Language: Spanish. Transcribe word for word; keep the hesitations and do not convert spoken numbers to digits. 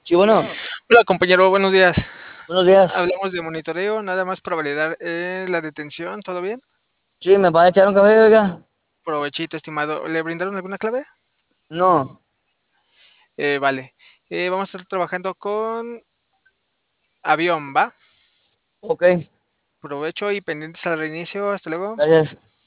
Sí, bueno, Hola compañero, buenos días. buenos días. Hablamos de monitoreo, nada más para validar eh, la detención, ¿todo bien? Sí, ¿me va a echar un café, oiga? Provechito, estimado. ¿Le brindaron alguna clave? No, Eh, vale. Eh, vamos a estar trabajando con avión, ¿va? ok, Provecho y pendientes al reinicio. Hasta luego. gracias.